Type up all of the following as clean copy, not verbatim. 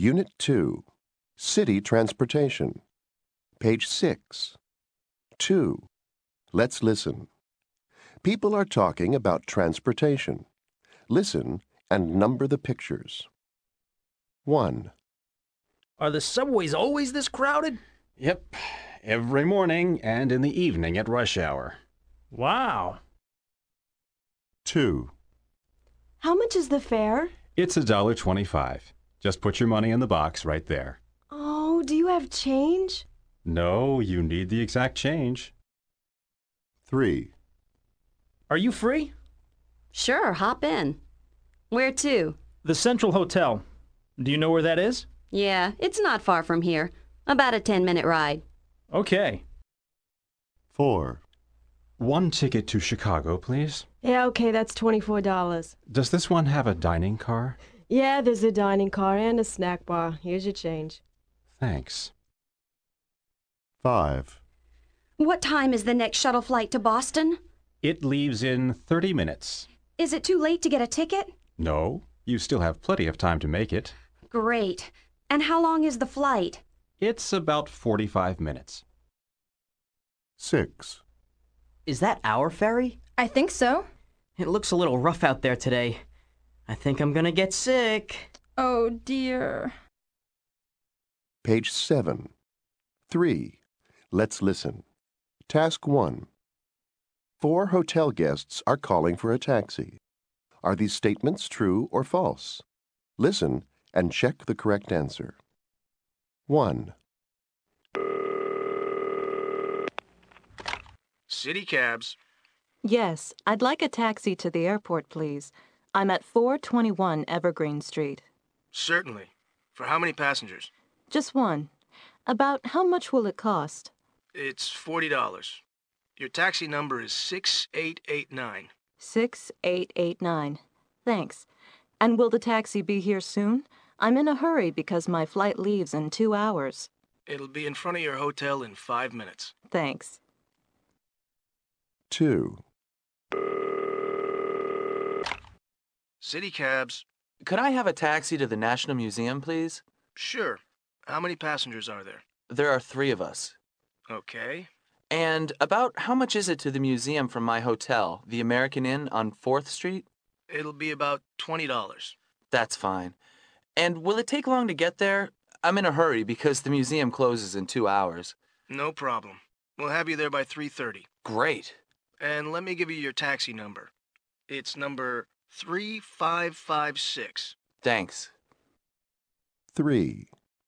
Unit 2, City Transportation. Page 6. 2. Let's listen. People are talking about transportation. Listen and number the pictures. 1, Are the subways always this crowded? Yep, every morning and in the evening at rush hour. Wow. 2, How much is the fare? It's $1.25. Just put your money in the box right there. Oh, do you have change? No, you need the exact change. 3, Are you free? Sure, hop in. Where to? The Central Hotel. Do you know where that is? Yeah, it's not far from here. About a 10-minute ride. Okay. 4, One ticket to Chicago, please. Yeah, okay, that's $24. Does this one have a dining car? Yeah, there's a dining car and a snack bar. Here's your change. Thanks. 5, What time is the next shuttle flight to Boston? It leaves in 30 minutes. Is it too late to get a ticket? No, you still have plenty of time to make it. Great. And how long is the flight? It's about 45 minutes. 6, Is that our ferry? I think so. It looks a little rough out there today. I think I'm gonna get sick. Oh dear. Page 7. 3. Let's listen. Task 1. 4 hotel guests are calling for a taxi. Are these statements true or false? Listen and check the correct answer. 1, City cabs. Yes, I'd like a taxi to the airport, please. I'm at 421 Evergreen Street. Certainly. For how many passengers? Just one. About how much will it cost? It's $40. Your taxi number is 6889. 6889. Thanks. And will the taxi be here soon? I'm in a hurry because my flight leaves in 2 hours. It'll be in front of your hotel in 5 minutes. Thanks. 2, City cabs. Could I have a taxi to the National Museum, please? Sure. How many passengers are there? There are 3 of us. Okay. And about how much is it to the museum from my hotel, the American Inn on 4th Street? It'll be about $20. That's fine. And will it take long to get there? I'm in a hurry because the museum closes in 2 hours. No problem. We'll have you there by 3:30. Great. And let me give you your taxi number. It's number 3556. Thanks. 3,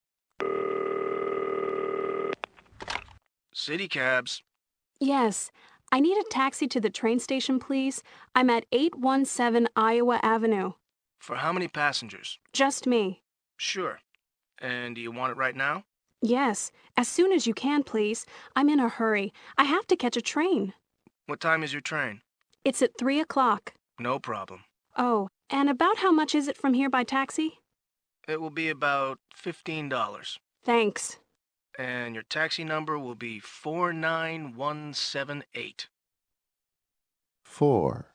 City cabs. Yes, I need a taxi to the train station, please. I'm at 817 Iowa Avenue. For how many passengers? Just me. Sure. And do you want it right now? Yes, as soon as you can, please. I'm in a hurry. I have to catch a train. What time is your train? It's at 3 o'clock. No problem. Oh, and about how much is it from here by taxi? It will be about $15. Thanks. And your taxi number will be 49178. 4,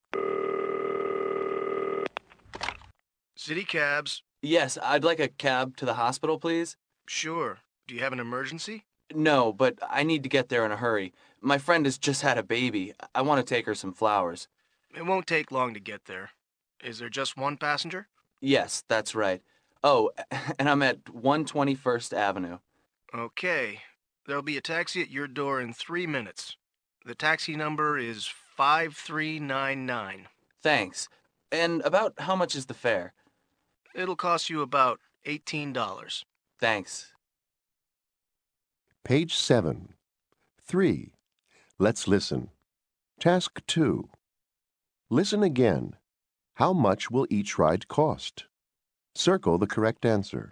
City cabs. Yes, I'd like a cab to the hospital, please. Sure. Do you have an emergency? No, but I need to get there in a hurry. My friend has just had a baby. I want to take her some flowers. It won't take long to get there. Is there just one passenger? Yes, that's right. Oh, and I'm at 121st Avenue. Okay. There'll be a taxi at your door in 3 minutes. The taxi number is 5399. Thanks. And about how much is the fare? It'll cost you about $18. Thanks. Page 7. 3. Let's listen. Task 2. Listen again. How much will each ride cost? Circle the correct answer.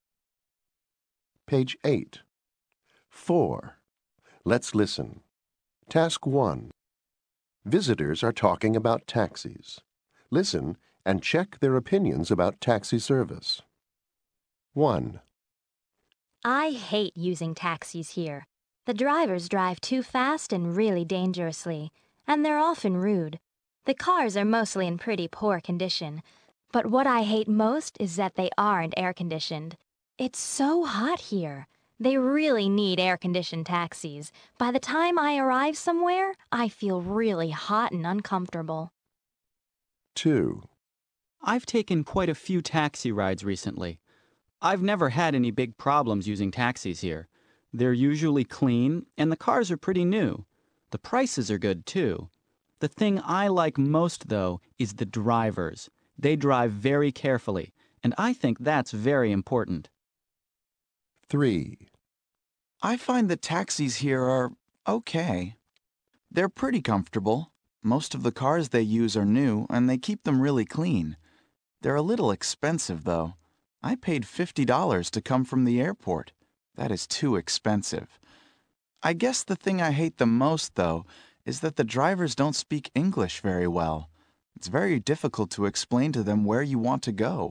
Page 8. 4. Let's listen. Task 1. Visitors are talking about taxis. Listen and check their opinions about taxi service. 1. I hate using taxis here. The drivers drive too fast and really dangerously, and they're often rude. The cars are mostly in pretty poor condition. But what I hate most is that they aren't air-conditioned. It's so hot here. They really need air-conditioned taxis. By the time I arrive somewhere, I feel really hot and uncomfortable. 2. I've taken quite a few taxi rides recently. I've never had any big problems using taxis here. They're usually clean, and the cars are pretty new. The prices are good, too. The thing I like most, though, is the drivers. They drive very carefully, and I think that's very important. 3. I find the taxis here are okay. They're pretty comfortable. Most of the cars they use are new, and they keep them really clean. They're a little expensive, though. I paid $50 to come from the airport. That is too expensive. I guess the thing I hate the most, though, is that the drivers don't speak English very well. It's very difficult to explain to them where you want to go.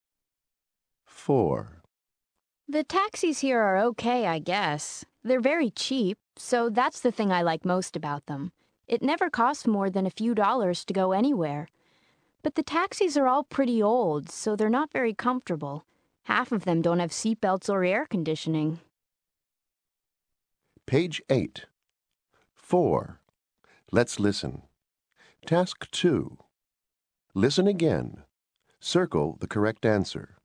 4. The taxis here are okay, I guess. They're very cheap, so that's the thing I like most about them. It never costs more than a few dollars to go anywhere. But the taxis are all pretty old, so they're not very comfortable. Half of them don't have seatbelts or air conditioning. Page 8. 4. Let's listen. Task 2. Listen again. Circle the correct answer.